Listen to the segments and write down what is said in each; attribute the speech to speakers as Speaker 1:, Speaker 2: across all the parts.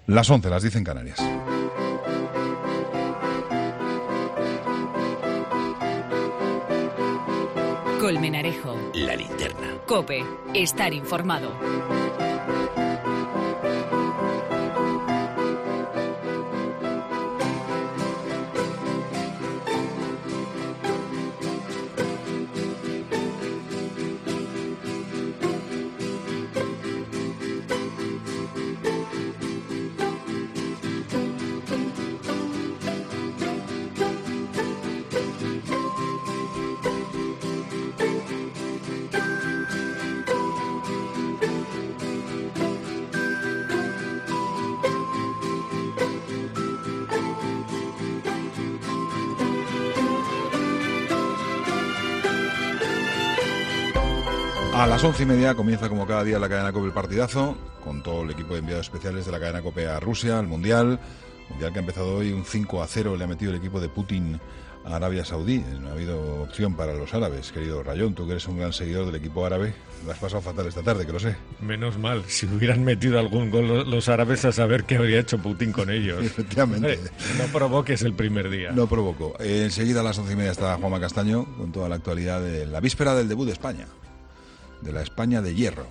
Speaker 1: Las 11, las 10 en Canarias.
Speaker 2: Colmenarejo.
Speaker 3: La linterna.
Speaker 2: COPE. Estar informado.
Speaker 1: A las 11:30 comienza como cada día la cadena COPE el partidazo, con todo el equipo de enviados especiales de la cadena COPE a Rusia, al Mundial que ha empezado hoy un 5-0, le ha metido el equipo de Putin a Arabia Saudí. No ha habido opción para los árabes, querido Rayón, tú que eres un gran seguidor del equipo árabe, la has pasado fatal esta tarde, que lo sé.
Speaker 4: Menos mal, si hubieran metido algún gol los árabes, a saber qué habría hecho Putin con ellos.
Speaker 1: Efectivamente.
Speaker 4: No provoques el primer día.
Speaker 1: No provoco. Enseguida a las 11:30 está Juanma Castaño con toda la actualidad de la víspera del debut de España, de la España de hierro.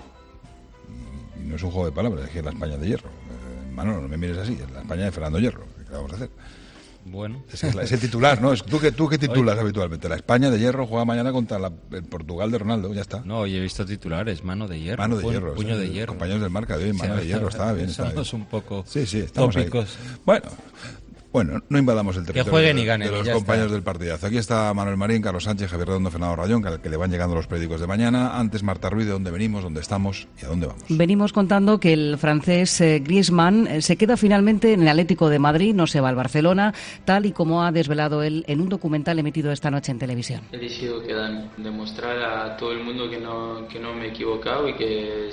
Speaker 1: Y no es un juego de palabras, es que es la España de hierro. Manolo, no me mires así, es la España de Fernando Hierro. ¿Qué vamos a hacer?
Speaker 4: Bueno.
Speaker 1: Es el titular, ¿no? ¿Tú qué titulas habitualmente? La España de hierro juega mañana contra el Portugal de Ronaldo, ya está.
Speaker 5: No, hoy he visto titulares, mano de hierro.
Speaker 1: Mano de hierro.
Speaker 5: Puño de hierro.
Speaker 1: Compañeros del Marca de hoy, mano de hierro, estaba bien.
Speaker 5: Somos un poco
Speaker 1: estamos
Speaker 5: tópicos.
Speaker 1: Ahí. Bueno, no invadamos el territorio
Speaker 5: que jueguen y ganen,
Speaker 1: de los compañeros del partidazo. Aquí está Manuel Marín, Carlos Sánchez, Javier Redondo, Fernando Rayón, que le van llegando los periódicos de mañana. Antes, Marta Ruiz, de dónde venimos, dónde estamos y a dónde vamos.
Speaker 6: Venimos contando que el francés Griezmann se queda finalmente en el Atlético de Madrid, no se va al Barcelona, tal y como ha desvelado él en un documental emitido esta noche en televisión.
Speaker 7: He decidido quedarme, demostrar a todo el mundo que no me he equivocado y que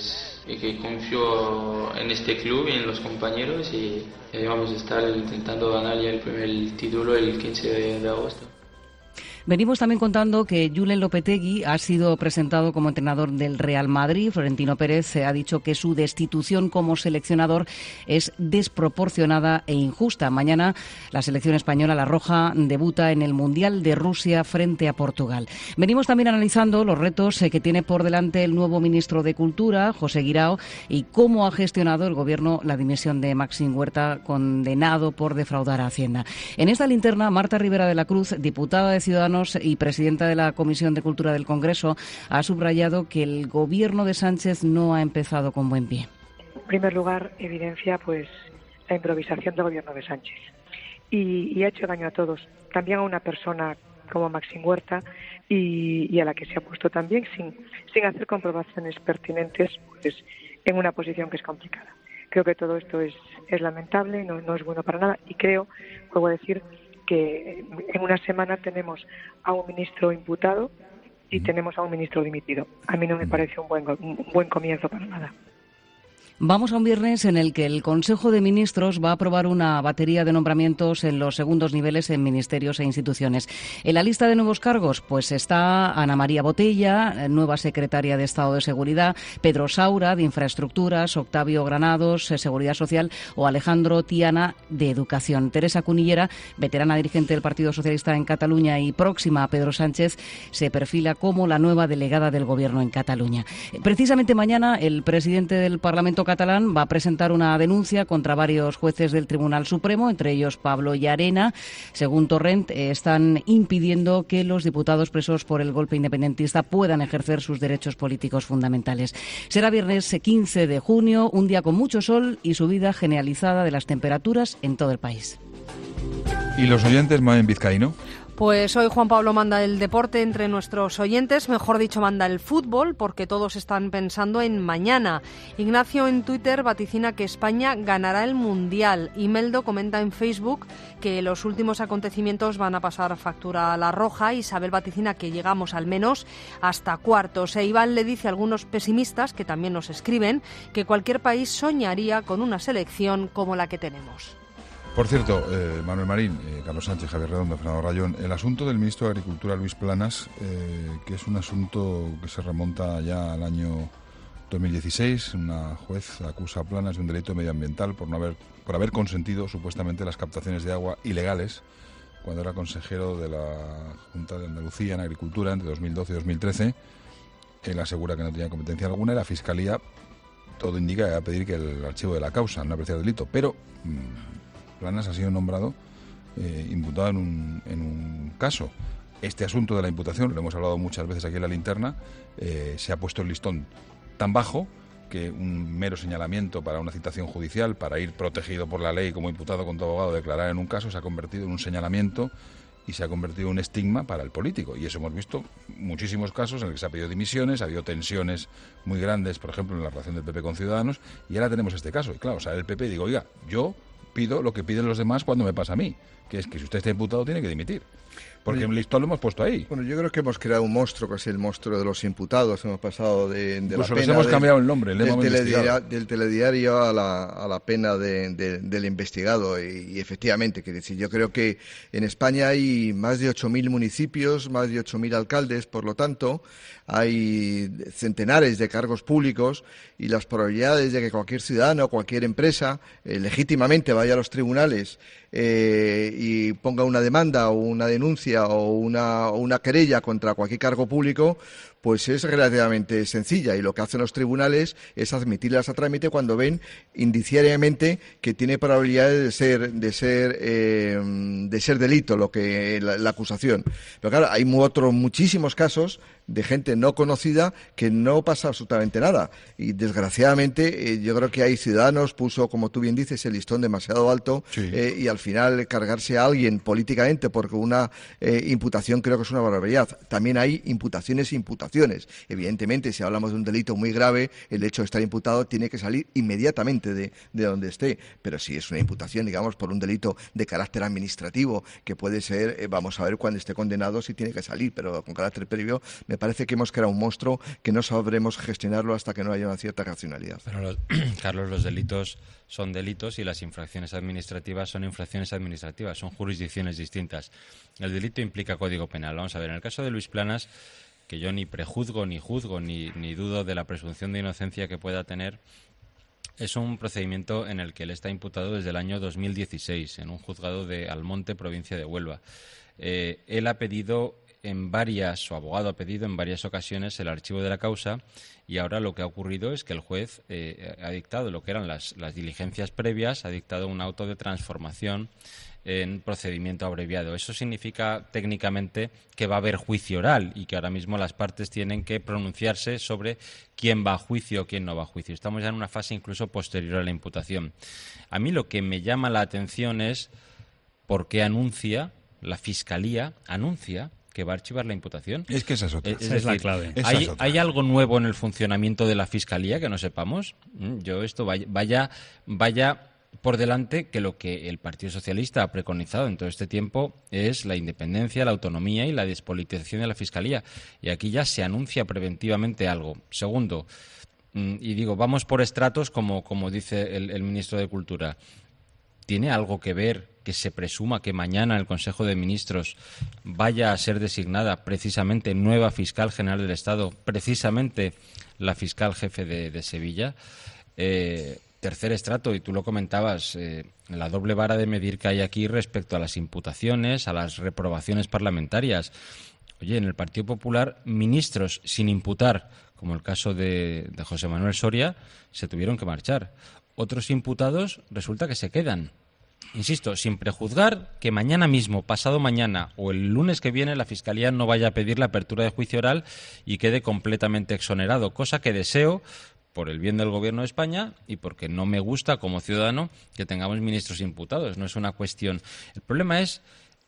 Speaker 7: confío en este club y en los compañeros y vamos a estar intentando ganar ya el primer título el 15 de agosto.
Speaker 6: Venimos también contando que Julen Lopetegui ha sido presentado como entrenador del Real Madrid. Florentino Pérez ha dicho que su destitución como seleccionador es desproporcionada e injusta. Mañana la selección española, la roja, debuta en el Mundial de Rusia frente a Portugal. Venimos también analizando los retos que tiene por delante el nuevo ministro de Cultura, José Guirao, y cómo ha gestionado el Gobierno la dimisión de Maxim Huerta, condenado por defraudar a Hacienda. En esta linterna, Marta Rivera de la Cruz, diputada de Ciudadanos y presidenta de la Comisión de Cultura del Congreso, ha subrayado que el gobierno de Sánchez no ha empezado con buen pie.
Speaker 8: En primer lugar, evidencia la improvisación del gobierno de Sánchez y ha hecho daño a todos, también a una persona como Maxim Huerta y a la que se ha puesto también sin hacer comprobaciones pertinentes en una posición que es complicada. Creo que todo esto es lamentable, no es bueno para nada y vuelvo a decir, que en una semana tenemos a un ministro imputado y tenemos a un ministro dimitido. A mí no me parece un buen comienzo para nada.
Speaker 6: Vamos a un viernes en el que el Consejo de Ministros va a aprobar una batería de nombramientos en los segundos niveles en ministerios e instituciones. En la lista de nuevos cargos pues está Ana María Botella, nueva secretaria de Estado de Seguridad, Pedro Saura, de Infraestructuras, Octavio Granados, Seguridad Social, o Alejandro Tiana, de Educación. Teresa Cunillera, veterana dirigente del Partido Socialista en Cataluña y próxima a Pedro Sánchez, se perfila como la nueva delegada del Gobierno en Cataluña. Precisamente mañana el presidente del Parlamento catalán va a presentar una denuncia contra varios jueces del Tribunal Supremo, entre ellos Pablo Llarena. Según Torrent, están impidiendo que los diputados presos por el golpe independentista puedan ejercer sus derechos políticos fundamentales. Será viernes 15 de junio, un día con mucho sol y subida generalizada de las temperaturas en todo el país.
Speaker 1: ¿Y los oyentes, Mamen Vizcaíno?
Speaker 9: Pues hoy Juan Pablo manda el deporte entre nuestros oyentes, mejor dicho manda el fútbol, porque todos están pensando en mañana. Ignacio en Twitter vaticina que España ganará el Mundial. Imeldo comenta en Facebook que los últimos acontecimientos van a pasar factura a la roja. Isabel vaticina que llegamos al menos hasta cuartos. E Iván le dice a algunos pesimistas, que también nos escriben, que cualquier país soñaría con una selección como la que tenemos.
Speaker 1: Por cierto, Manuel Marín, Carlos Sánchez, Javier Redondo, Fernando Rayón, el asunto del ministro de Agricultura, Luis Planas, que es un asunto que se remonta ya al año 2016, una juez acusa a Planas de un delito medioambiental por haber consentido supuestamente las captaciones de agua ilegales cuando era consejero de la Junta de Andalucía en Agricultura entre 2012 y 2013. Él asegura que no tenía competencia alguna y la Fiscalía, todo indica, que va a pedir que el archivo de la causa, no apreciar delito. Pero Planas ha sido nombrado imputado en un caso. Este asunto de la imputación, lo hemos hablado muchas veces aquí en La Linterna, se ha puesto el listón tan bajo que un mero señalamiento para una citación judicial, para ir protegido por la ley como imputado con tu abogado, declarar en un caso, se ha convertido en un señalamiento y se ha convertido en un estigma para el político. Y eso hemos visto muchísimos casos en los que se ha pedido dimisiones, ha habido tensiones muy grandes, por ejemplo, en la relación del PP con Ciudadanos, y ahora tenemos este caso. Y claro, sale el PP y digo, oiga, yo pido lo que piden los demás cuando me pasa a mí, que es que si usted está imputado tiene que dimitir. Porque el listón lo hemos puesto ahí.
Speaker 3: Bueno, yo creo que hemos creado un monstruo, que es el monstruo de los imputados. Hemos pasado de la pena...
Speaker 1: hemos cambiado el nombre,
Speaker 3: del telediario a la pena del investigado. Y efectivamente, quiero decir, yo creo que en España hay más de 8.000 municipios, más de 8.000 alcaldes, por lo tanto, hay centenares de cargos públicos y las probabilidades de que cualquier ciudadano, cualquier empresa, legítimamente vaya a los tribunales y ponga una demanda o una denuncia o una querella contra cualquier cargo público, pues es relativamente sencilla, y lo que hacen los tribunales es admitirlas a trámite cuando ven indiciariamente que tiene probabilidades de ser delito la acusación. Pero claro, hay muchísimos casos de gente no conocida que no pasa absolutamente nada, y desgraciadamente yo creo que hay ciudadanos, puso, como tú bien dices, el listón demasiado alto, sí. Y al final cargarse a alguien políticamente porque una imputación creo que es una barbaridad. También hay imputaciones. Evidentemente, si hablamos de un delito muy grave, el hecho de estar imputado tiene que salir inmediatamente de donde esté. Pero si es una imputación, digamos, por un delito de carácter administrativo, que puede ser, vamos a ver cuando esté condenado si tiene que salir, pero con carácter previo, me parece que hemos creado un monstruo que no sabremos gestionarlo hasta que no haya una cierta racionalidad.
Speaker 5: Pero Carlos, los delitos son delitos y las infracciones administrativas son infracciones administrativas, son jurisdicciones distintas. El delito implica código penal. Vamos a ver, en el caso de Luis Planas, que yo ni prejuzgo, ni juzgo, ni dudo de la presunción de inocencia que pueda tener, es un procedimiento en el que él está imputado desde el año 2016 en un juzgado de Almonte, provincia de Huelva. Él ha pedido su abogado ha pedido en varias ocasiones el archivo de la causa, y ahora lo que ha ocurrido es que el juez ha dictado lo que eran las diligencias previas, ha dictado un auto de transformación en procedimiento abreviado. Eso significa técnicamente que va a haber juicio oral y que ahora mismo las partes tienen que pronunciarse sobre quién va a juicio o quién no va a juicio. Estamos ya en una fase incluso posterior a la imputación. A mí lo que me llama la atención es por qué la Fiscalía anuncia que va a archivar la imputación.
Speaker 1: Es que esa es otra.
Speaker 4: Esa es la clave.
Speaker 5: ¿Hay algo nuevo en el funcionamiento de la Fiscalía que no sepamos? Esto vaya por delante que lo que el Partido Socialista ha preconizado en todo este tiempo es la independencia, la autonomía y la despolitización de la Fiscalía. Y aquí ya se anuncia preventivamente algo. Segundo, y digo, vamos por estratos, como dice el ministro de Cultura. ¿Tiene algo que ver que se presuma que mañana el Consejo de Ministros vaya a ser designada precisamente nueva fiscal general del Estado, precisamente la fiscal jefe de Sevilla? Tercer estrato, y tú lo comentabas, la doble vara de medir que hay aquí respecto a las imputaciones, a las reprobaciones parlamentarias. Oye, en el Partido Popular, ministros sin imputar, como el caso de José Manuel Soria, se tuvieron que marchar. Otros imputados resulta que se quedan. Insisto, sin prejuzgar que mañana mismo, pasado mañana o el lunes que viene la Fiscalía no vaya a pedir la apertura de juicio oral y quede completamente exonerado, cosa que deseo por el bien del Gobierno de España y porque no me gusta como ciudadano que tengamos ministros imputados. No es una cuestión. El problema es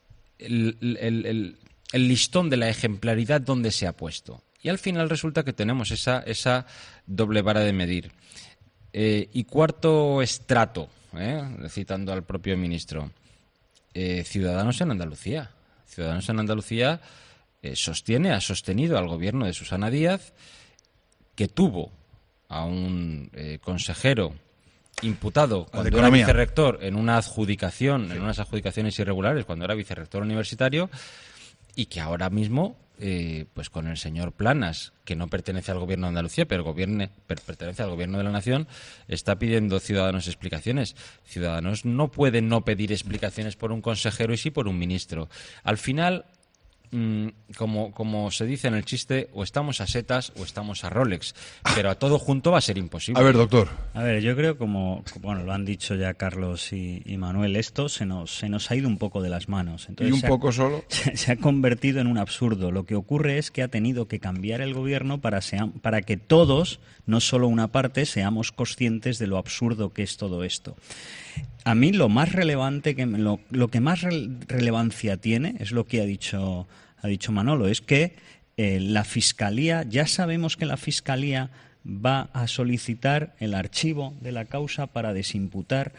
Speaker 5: el listón de la ejemplaridad donde se ha puesto. Y al final resulta que tenemos esa doble vara de medir. Y cuarto estrato, citando al propio ministro, Ciudadanos en Andalucía. Ciudadanos en Andalucía ha sostenido al Gobierno de Susana Díaz, que tuvo a un consejero imputado cuando era vicerrector en una adjudicación, en unas adjudicaciones irregulares, cuando era vicerrector universitario, y que ahora mismo, pues con el señor Planas, que no pertenece al gobierno de Andalucía, pero pertenece al gobierno de la Nación, está pidiendo Ciudadanos explicaciones. Ciudadanos no puede no pedir explicaciones por un consejero y sí por un ministro. Al final, como se dice en el chiste, o estamos a setas o estamos a Rolex, pero a todo junto va a ser imposible.
Speaker 1: A ver, doctor.
Speaker 10: A ver, yo creo bueno, lo han dicho ya Carlos y Manuel, esto se nos ha ido un poco de las manos. Entonces,
Speaker 1: ¿Y un poco solo?
Speaker 10: Se ha convertido en un absurdo. Lo que ocurre es que ha tenido que cambiar el gobierno para que todos, no solo una parte, seamos conscientes de lo absurdo que es todo esto. A mí lo más relevante, lo que más relevancia tiene, es lo que ha dicho Manolo, es que la Fiscalía, ya sabemos que la Fiscalía va a solicitar el archivo de la causa para desimputar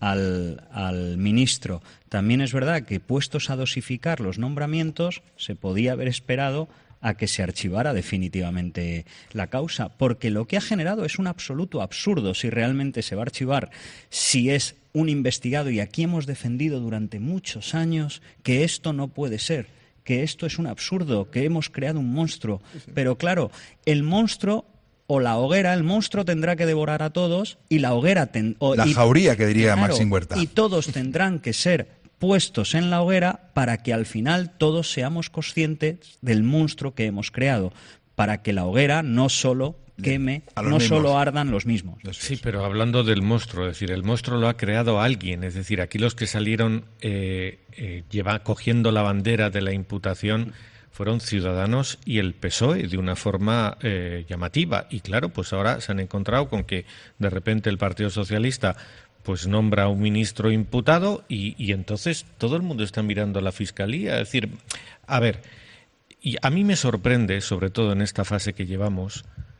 Speaker 10: al ministro. También es verdad que, puestos a dosificar los nombramientos, se podía haber esperado a que se archivara definitivamente la causa, porque lo que ha generado es un absoluto absurdo. Si realmente se va a archivar, si es un investigado, y aquí hemos defendido durante muchos años que esto no puede ser, que esto es un absurdo, que hemos creado un monstruo. Pero claro, el monstruo o la hoguera, el monstruo tendrá que devorar a todos y la hoguera...
Speaker 1: La jauría, que diría
Speaker 10: claro,
Speaker 1: Maxim Huerta.
Speaker 10: Y todos tendrán que ser puestos en la hoguera para que al final todos seamos conscientes del monstruo que hemos creado, para que la hoguera no solo queme, no solo ardan los mismos.
Speaker 4: Sí, pero hablando del monstruo, es decir, el monstruo lo ha creado alguien, es decir, aquí los que salieron cogiendo la bandera de la imputación fueron Ciudadanos y el PSOE de una forma llamativa, y claro, pues ahora se han encontrado con que de repente el Partido Socialista pues nombra a un ministro imputado y entonces todo el mundo está mirando a la Fiscalía. Es decir, a ver, y a mí me sorprende, sobre todo en esta fase que llevamos,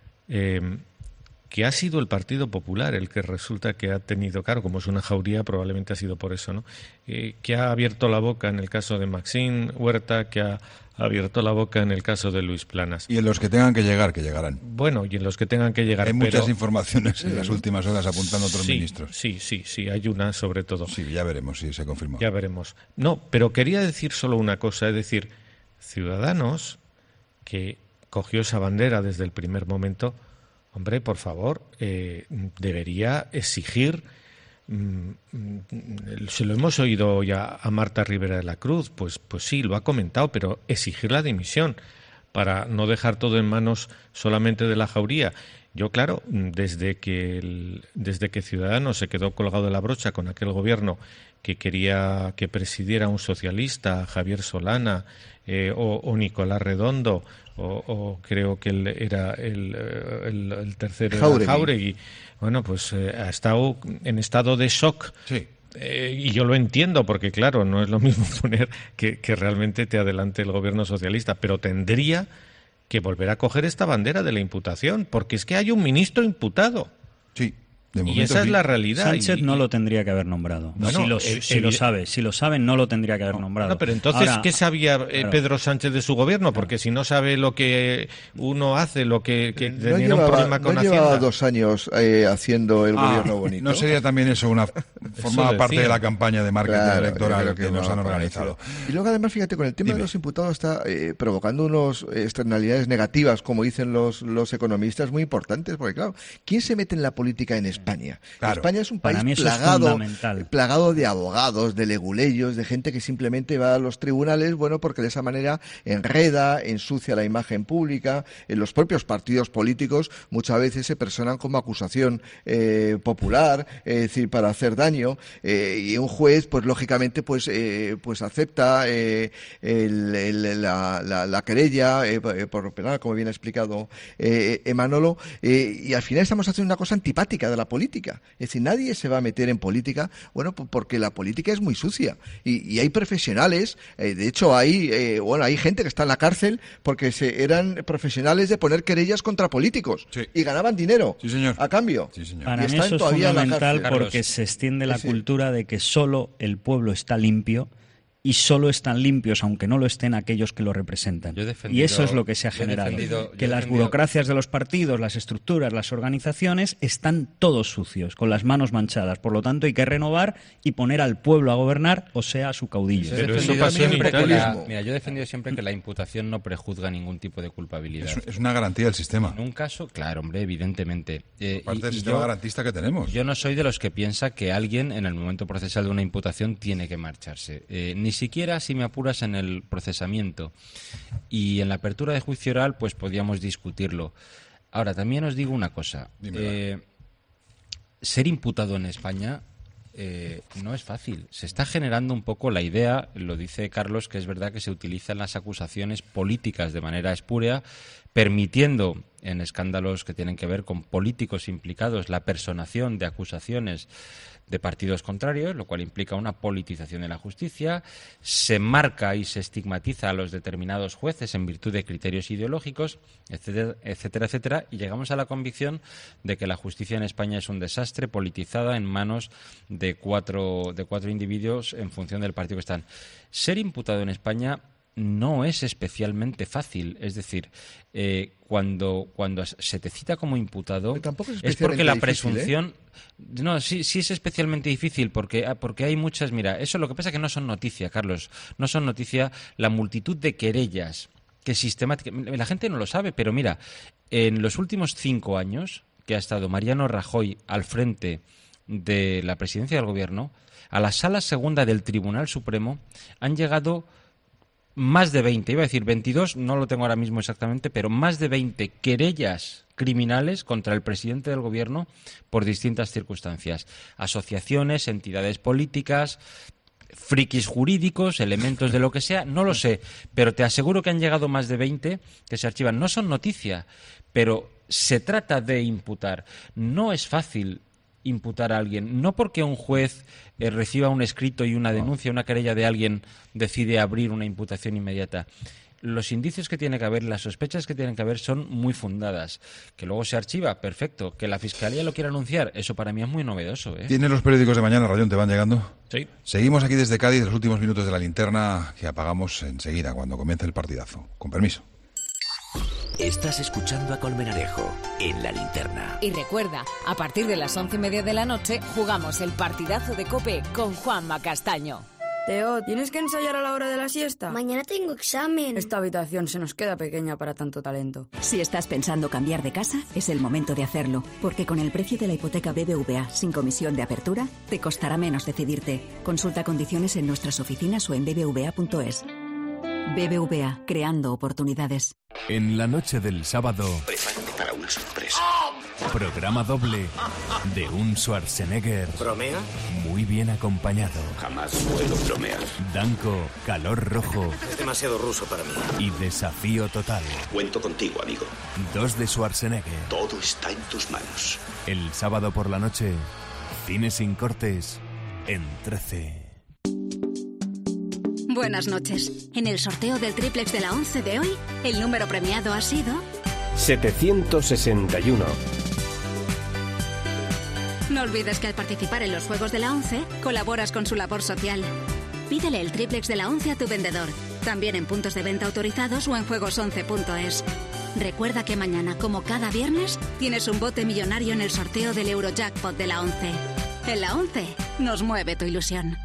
Speaker 4: que ha sido el Partido Popular el que resulta que ha tenido, claro, como es una jauría, probablemente ha sido por eso, ¿no? Que ha abierto la boca en el caso de Maxim Huerta, que ha abierto la boca en el caso de Luis Planas.
Speaker 1: Y en los que tengan que llegar, que llegarán.
Speaker 4: Bueno, y en los que tengan que llegar.
Speaker 1: Hay muchas informaciones en las últimas horas apuntando a otros ministros.
Speaker 4: Sí, hay una sobre todo.
Speaker 1: Sí, ya veremos si se confirma.
Speaker 4: Ya veremos. No, pero quería decir solo una cosa, es decir, Ciudadanos, que cogió esa bandera desde el primer momento, hombre, por favor, debería exigir, se lo hemos oído ya a Marta Rivera de la Cruz, pues sí, lo ha comentado, pero exigir la dimisión para no dejar todo en manos solamente de la jauría. Yo, claro, desde que Ciudadanos se quedó colgado de la brocha con aquel gobierno que quería que presidiera un socialista, Javier Solana, o Nicolás Redondo, o creo que él era el tercero, Jáuregui. Bueno, pues ha estado en estado de shock.
Speaker 1: Sí.
Speaker 4: Y yo lo entiendo, porque claro, no es lo mismo poner que realmente te adelante el gobierno socialista, pero tendría que volver a coger esta bandera de la imputación, porque es que hay un ministro imputado.
Speaker 1: Sí.
Speaker 4: Y esa es la realidad.
Speaker 10: Sánchez no lo tendría que haber nombrado. Bueno, si lo saben, no lo tendría que haber nombrado.
Speaker 4: No, pero entonces, ¿qué sabía Pedro Sánchez de su gobierno? Porque si no sabe lo que uno hace, lo que tenía un problema con Hacienda.
Speaker 3: Llevaba 2 años haciendo el gobierno bonito.
Speaker 1: ¿No sería también eso formaba parte de la campaña de marketing electoral que nos han organizado?
Speaker 3: Y luego, además, fíjate, con el tema de los imputados está provocando unas externalidades negativas, como dicen los economistas, muy importantes, porque claro, ¿quién se mete en la política en España? Claro. España es un país plagado de abogados, de leguleyos, de gente que simplemente va a los tribunales, bueno, porque de esa manera enreda, ensucia la imagen pública. En los propios partidos políticos muchas veces se personan como acusación popular, es decir, para hacer daño, y un juez, pues lógicamente, pues acepta la querella por penal, como bien ha explicado Manolo, y al final estamos haciendo una cosa antipática de la política. Es decir, nadie se va a meter en política, bueno, porque la política es muy sucia y hay profesionales, de hecho hay gente que está en la cárcel porque eran profesionales de poner querellas contra políticos y ganaban dinero a cambio.
Speaker 1: Sí, señor.
Speaker 10: Para mí eso es fundamental porque se extiende la cultura de que solo el pueblo está limpio y solo están limpios, aunque no lo estén, aquellos que lo representan. Y eso es lo que se ha generado. Que las burocracias de los partidos, las estructuras, las organizaciones están todos sucios, con las manos manchadas. Por lo tanto, hay que renovar y poner al pueblo a gobernar, o sea, a su caudillo.
Speaker 5: Pero eso pasó en Italia. Mira, yo he defendido siempre que la imputación no prejuzga ningún tipo de culpabilidad.
Speaker 1: Es una garantía del sistema.
Speaker 5: En un caso, claro, hombre, evidentemente.
Speaker 1: Parte del sistema garantista que tenemos.
Speaker 5: Yo no soy de los que piensa que alguien en el momento procesal de una imputación tiene que marcharse. Ni siquiera, si me apuras, en el procesamiento. Y en la apertura de juicio oral, pues podíamos discutirlo. Ahora, también os digo una cosa. Ser imputado en España no es fácil. Se está generando un poco la idea, lo dice Carlos, que es verdad que se utilizan las acusaciones políticas de manera espúrea, permitiendo en escándalos que tienen que ver con políticos implicados la personación de acusaciones de partidos contrarios, lo cual implica una politización de la justicia. Se marca y se estigmatiza a los determinados jueces en virtud de criterios ideológicos, etcétera, etcétera, etcétera, y llegamos a la convicción de que la justicia en España es un desastre, politizada en manos de cuatro individuos en función del partido que están. Ser imputado en España no es especialmente fácil, es decir, cuando se te cita como imputado es porque la presunción no, sí es especialmente difícil porque hay muchas, mira, eso lo que pasa es que no son noticia, Carlos, no son noticia la multitud de querellas que sistemáticamente, la gente no lo sabe, pero mira, en los últimos 5 años que ha estado Mariano Rajoy al frente de la presidencia del gobierno, a la Sala Segunda del Tribunal Supremo han llegado más de 20, iba a decir 22, no lo tengo ahora mismo exactamente, pero más de 20 querellas criminales contra el presidente del gobierno por distintas circunstancias. Asociaciones, entidades políticas, frikis jurídicos, elementos de lo que sea, no lo sé, pero te aseguro que han llegado más de 20 que se archivan. No son noticia, pero se trata de imputar. No es fácil imputar a alguien, no porque un juez reciba un escrito y una denuncia, una querella de alguien, decide abrir una imputación inmediata. Los indicios que tiene que haber, las sospechas que tienen que haber son muy fundadas. Que luego se archiva, perfecto. Que la Fiscalía lo quiera anunciar, eso para mí es muy novedoso, ¿eh?
Speaker 1: ¿Tienes los periódicos de mañana, Rayón? ¿Te van llegando?
Speaker 4: Sí.
Speaker 1: Seguimos aquí desde Cádiz, los últimos minutos de la linterna, que apagamos enseguida, cuando comience el partidazo. Con permiso.
Speaker 11: Estás escuchando a Colmenarejo en La Linterna.
Speaker 2: Y recuerda, a partir de las 11:30 de la noche jugamos el partidazo de COPE con Juanma Castaño.
Speaker 12: Teo, ¿tienes que ensayar a la hora de la siesta?
Speaker 13: Mañana tengo examen.
Speaker 12: Esta habitación se nos queda pequeña para tanto talento.
Speaker 14: Si estás pensando cambiar de casa, es el momento de hacerlo, porque con el precio de la hipoteca BBVA sin comisión de apertura, te costará menos decidirte. Consulta condiciones en nuestras oficinas o en bbva.es. BBVA, creando oportunidades.
Speaker 15: En la noche del sábado,
Speaker 11: prepárate para una sorpresa.
Speaker 15: Programa doble de un Schwarzenegger.
Speaker 11: ¿Bromea?
Speaker 15: Muy bien acompañado.
Speaker 11: Jamás puedo bromear.
Speaker 15: Danko, calor rojo.
Speaker 11: Es demasiado ruso para mí.
Speaker 15: Y desafío total.
Speaker 11: Cuento contigo, amigo.
Speaker 15: 2 de Schwarzenegger.
Speaker 11: Todo está en tus manos.
Speaker 15: El sábado por la noche, cine sin cortes en 13.
Speaker 16: Buenas noches. En el sorteo del triplex de la 11 de hoy, el número premiado ha sido
Speaker 17: 761.
Speaker 16: No olvides que al participar en los Juegos de la 11, colaboras con su labor social. Pídele el triplex de la 11 a tu vendedor, también en puntos de venta autorizados o en juegos11.es. Recuerda que mañana, como cada viernes, tienes un bote millonario en el sorteo del Eurojackpot de la 11. En la 11 nos mueve tu ilusión.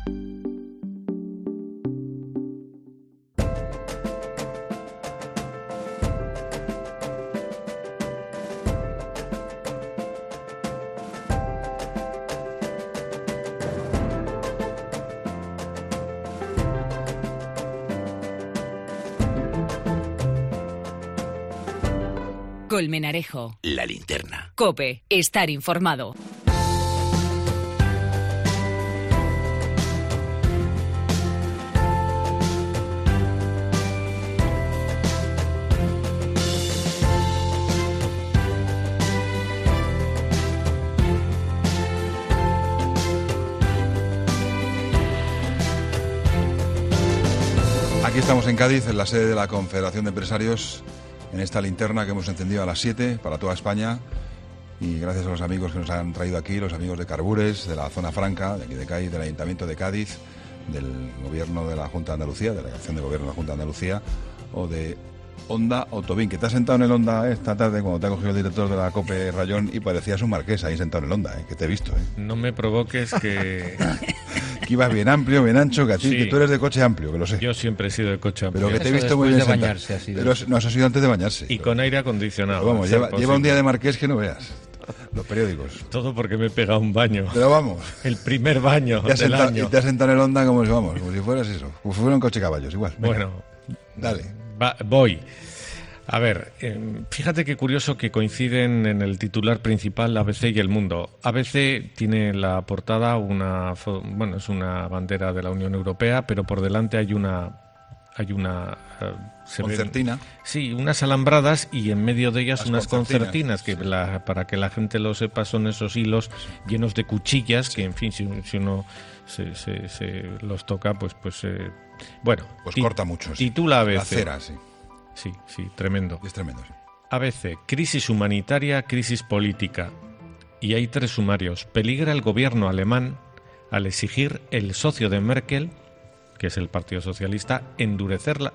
Speaker 2: Colmenarejo.
Speaker 11: La Linterna.
Speaker 2: COPE. Estar informado.
Speaker 1: Aquí estamos en Cádiz, en la sede de la Confederación de Empresarios, en esta linterna que hemos encendido a las 7 para toda España, y gracias a los amigos que nos han traído aquí, los amigos de Carbures, de la Zona Franca, de aquí de Cádiz, del Ayuntamiento de Cádiz, del gobierno de la Junta de Andalucía, de la delegación de gobierno de la Junta de Andalucía, o de Honda o Tobín, que te has sentado en el Honda esta tarde cuando te ha cogido el director de la COPE Rayón y parecías un marqués ahí sentado en el Honda, que te he visto.
Speaker 4: No me provoques que...
Speaker 1: que ibas bien amplio, bien ancho, que a ti,
Speaker 4: Sí.
Speaker 1: que tú eres de coche amplio, que lo sé.
Speaker 4: Yo siempre he sido de coche amplio.
Speaker 1: Pero que te he visto muy bien sentado. Pero no, eso ha sido antes de bañarse.
Speaker 4: Y con aire acondicionado.
Speaker 1: Pero vamos,
Speaker 4: a ser
Speaker 1: lleva un
Speaker 4: posible.
Speaker 1: día de marqués que no veas. Los periódicos.
Speaker 4: Todo porque me he pegado un baño.
Speaker 1: Pero vamos.
Speaker 4: El primer baño
Speaker 1: Te has
Speaker 4: del
Speaker 1: sentado,
Speaker 4: año.
Speaker 1: y te has sentado en el Honda como si fueras eso. Como si fuera un coche caballos, igual. Venga.
Speaker 4: Bueno,
Speaker 1: dale.
Speaker 4: Voy. A ver, fíjate qué curioso que coinciden en el titular principal ABC y El Mundo. ABC tiene la portada es una bandera de la Unión Europea, pero por delante hay una
Speaker 1: Concertina.
Speaker 4: Sí, unas alambradas y en medio de ellas
Speaker 1: Las
Speaker 4: unas
Speaker 1: concertinas,
Speaker 4: que para que la gente lo sepa son esos hilos llenos de cuchillas que, en fin, si uno se los toca, pues bueno.
Speaker 1: Pues corta mucho. Sí.
Speaker 4: Titula ABC.
Speaker 1: La cera, sí.
Speaker 4: Sí, tremendo.
Speaker 1: Es tremendo, sí.
Speaker 4: ABC, crisis humanitaria, crisis política. Y hay 3 sumarios. Peligra el gobierno alemán al exigir el socio de Merkel, que es el Partido Socialista, endurecer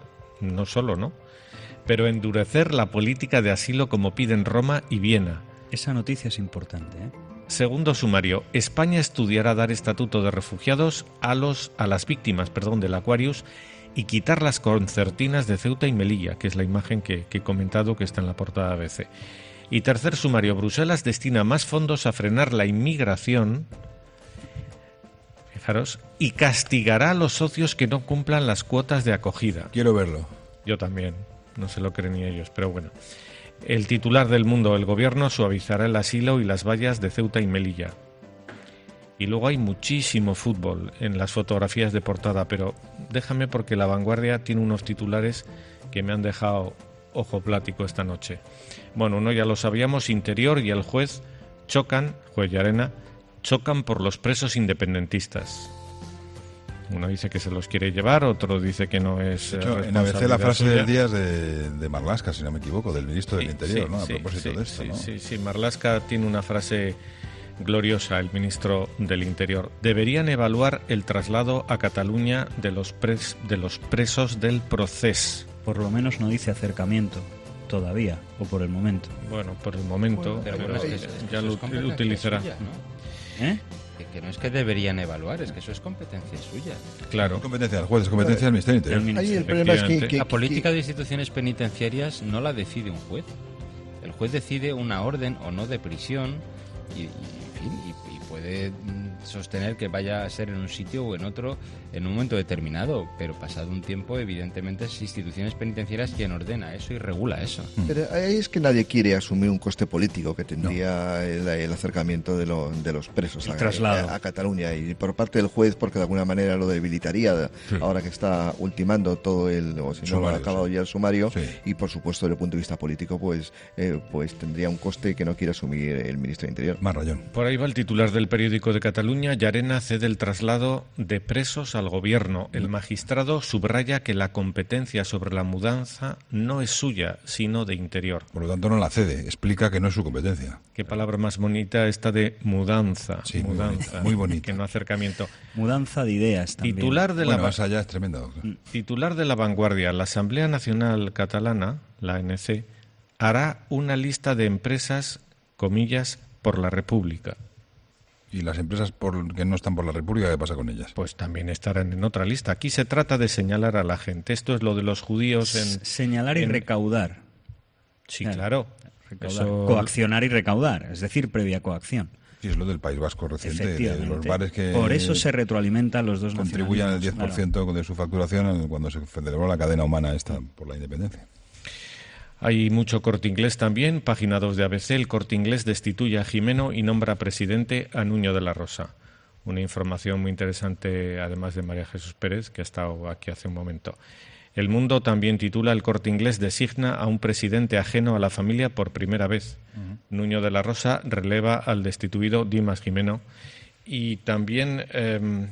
Speaker 4: la política de asilo como piden Roma y Viena.
Speaker 10: Esa noticia es importante, ¿eh?
Speaker 4: Segundo sumario, España estudiará dar estatuto de refugiados a las víctimas del Aquarius y quitar las concertinas de Ceuta y Melilla, que es la imagen que he comentado que está en la portada de ABC. Y tercer sumario, Bruselas destina más fondos a frenar la inmigración, fijaros, y castigará a los socios que no cumplan las cuotas de acogida.
Speaker 1: Quiero verlo.
Speaker 4: Yo también, no se lo creen ni ellos, pero bueno. El titular del Mundo, el gobierno suavizará el asilo y las vallas de Ceuta y Melilla. Y luego hay muchísimo fútbol en las fotografías de portada, pero déjame porque La Vanguardia tiene unos titulares que me han dejado ojo plático esta noche. Bueno, uno ya lo sabíamos, Interior y el juez Llarena, chocan por los presos independentistas. Uno dice que se los quiere llevar, otro dice que no es
Speaker 1: de hecho, en ABC la frase del día es de Marlaska, si no me equivoco, del ministro del Interior, ¿no? A propósito de esto, ¿no?
Speaker 4: Sí, Marlaska tiene una frase gloriosa, el ministro del Interior. Deberían evaluar el traslado a Cataluña de los presos del Procés.
Speaker 10: Por lo menos no dice acercamiento todavía, o por el momento.
Speaker 4: Bueno, por el momento, pero ya lo utilizará.
Speaker 5: Suya, ¿no? Que no es que deberían evaluar, es que eso es competencia suya.
Speaker 4: Claro.
Speaker 1: Es competencia del juez, es competencia del Ministerio del Interior.
Speaker 3: Ahí el problema es que
Speaker 5: la política de instituciones penitenciarias no la decide un juez. El juez decide una orden o no de prisión y puede sostener que vaya a ser en un sitio o en otro en un momento determinado, pero pasado un tiempo, evidentemente, es instituciones penitenciarias quien ordena eso y regula eso.
Speaker 3: Pero ahí es que nadie quiere asumir un coste político que tendría el acercamiento de los presos a Cataluña, y por parte del juez, porque de alguna manera lo debilitaría ahora que está ultimando todo o si no lo ha acabado ya el sumario, y por supuesto desde el punto de vista político pues tendría un coste que no quiere asumir el ministro de Interior.
Speaker 1: Más rayón.
Speaker 4: Por ahí va el titular del periódico de Cataluña. Llarena cede el traslado de presos al gobierno. El magistrado subraya que la competencia sobre la mudanza no es suya, sino de Interior.
Speaker 1: Por lo tanto no la cede, explica que no es su competencia.
Speaker 4: Qué palabra más bonita esta de mudanza.
Speaker 1: Sí,
Speaker 4: mudanza,
Speaker 1: muy bonita.
Speaker 4: Que no acercamiento.
Speaker 10: Mudanza de ideas también.
Speaker 4: Titular de
Speaker 1: más allá es tremendo, doctor.
Speaker 4: Titular de La Vanguardia. La Asamblea Nacional Catalana, la ANC, hará una lista de empresas, comillas, por la República.
Speaker 1: ¿Y las empresas que no están por la República, qué pasa con ellas?
Speaker 4: Pues también estarán en otra lista. Aquí se trata de señalar a la gente. Esto es lo de los judíos
Speaker 10: señalar y recaudar.
Speaker 4: Sí, claro.
Speaker 10: Coaccionar y recaudar, es decir, previa coacción.
Speaker 1: Sí, es lo del País Vasco reciente, de los bares que
Speaker 10: por eso se retroalimentan los dos
Speaker 1: contribuyan el 10%
Speaker 10: claro.
Speaker 1: de su facturación cuando se celebró la cadena humana esta por la independencia.
Speaker 4: Hay mucho Corte Inglés también. Página 2 de ABC. El Corte Inglés destituye a Jimeno y nombra presidente a Nuño de la Rosa. Una información muy interesante, además de María Jesús Pérez, que ha estado aquí hace un momento. El Mundo también titula: El Corte Inglés designa a un presidente ajeno a la familia por primera vez. Nuño de la Rosa releva al destituido Dimas Jimeno. Y también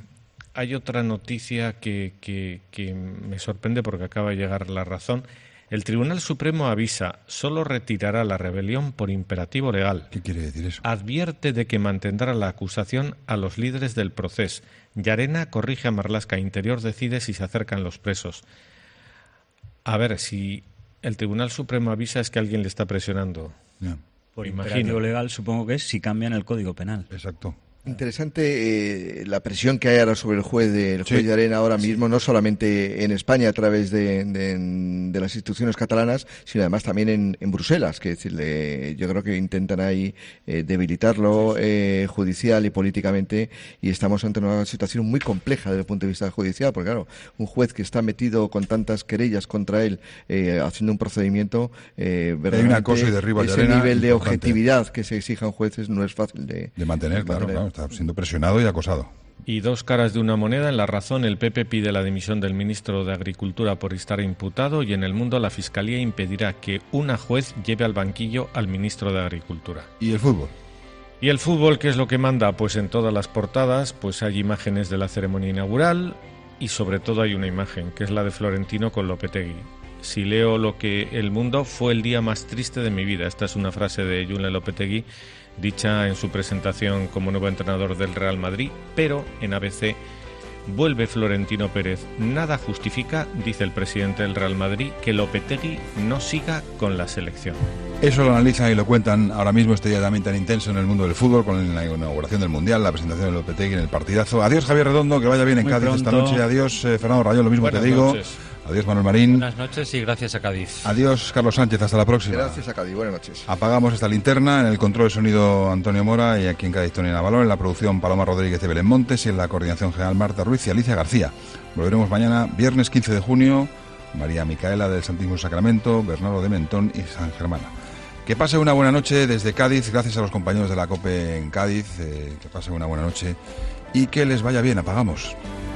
Speaker 4: hay otra noticia que me sorprende porque acaba de llegar La Razón. El Tribunal Supremo avisa, solo retirará la rebelión por imperativo legal.
Speaker 1: ¿Qué quiere decir eso?
Speaker 4: Advierte de que mantendrá la acusación a los líderes del proceso. Llarena corrige a Marlaska, Interior decide si se acercan los presos. A ver, si el Tribunal Supremo avisa es que alguien le está presionando.
Speaker 1: Yeah.
Speaker 10: Por imperativo legal supongo que es si cambian el Código Penal.
Speaker 1: Exacto.
Speaker 3: Interesante la presión que hay ahora sobre el juez de Llarena ahora mismo, no solamente en España a través de las instituciones catalanas, sino además también en Bruselas, que es decir, yo creo que intentan ahí debilitarlo judicial y políticamente, y estamos ante una situación muy compleja desde el punto de vista judicial, porque claro, un juez que está metido con tantas querellas contra él haciendo un procedimiento,
Speaker 1: verdaderamente, hay un acoso y derribo a
Speaker 3: ese
Speaker 1: Llarena
Speaker 3: nivel de
Speaker 1: importante.
Speaker 3: Objetividad que se exija a un juez no es fácil de
Speaker 1: mantener, claro. Está siendo presionado y acosado.
Speaker 4: Y dos caras de una moneda. En La Razón, el PP pide la dimisión del ministro de Agricultura por estar imputado, y en El Mundo, la Fiscalía impedirá que una juez lleve al banquillo al ministro de Agricultura.
Speaker 1: ¿Y el fútbol?
Speaker 4: ¿Y el fútbol qué es lo que manda? Pues en todas las portadas pues hay imágenes de la ceremonia inaugural, y sobre todo hay una imagen, que es la de Florentino con Lopetegui. Si leo lo que El Mundo, fue el día más triste de mi vida. Esta es una frase de Julen Lopetegui, dicha en su presentación como nuevo entrenador del Real Madrid, pero en ABC vuelve Florentino Pérez. Nada justifica, dice el presidente del Real Madrid, que Lopetegui no siga con la selección.
Speaker 1: Eso lo analizan y lo cuentan ahora mismo este día también tan intenso en el mundo del fútbol, con la inauguración del Mundial, la presentación de Lopetegui en el partidazo. Adiós, Javier Redondo, que vaya bien en Cádiz esta noche. Adiós, Fernando Rayón, lo mismo te digo.
Speaker 5: Noches.
Speaker 1: Adiós, Manuel Marín.
Speaker 5: Buenas noches y gracias a Cádiz.
Speaker 1: Adiós, Carlos Sánchez, hasta la próxima.
Speaker 3: Gracias a Cádiz, buenas noches.
Speaker 1: Apagamos esta linterna. En el control de sonido, Antonio Mora, y aquí en Cádiz, Tony Navalón, en la producción, Paloma Rodríguez de Belén Montes, y en la coordinación general, Marta Ruiz y Alicia García. Volveremos mañana, viernes 15 de junio, María Micaela del Santísimo Sacramento, Bernardo de Mentón y San Germana. Que pase una buena noche desde Cádiz, gracias a los compañeros de la COPE en Cádiz, que pase una buena noche y que les vaya bien. Apagamos.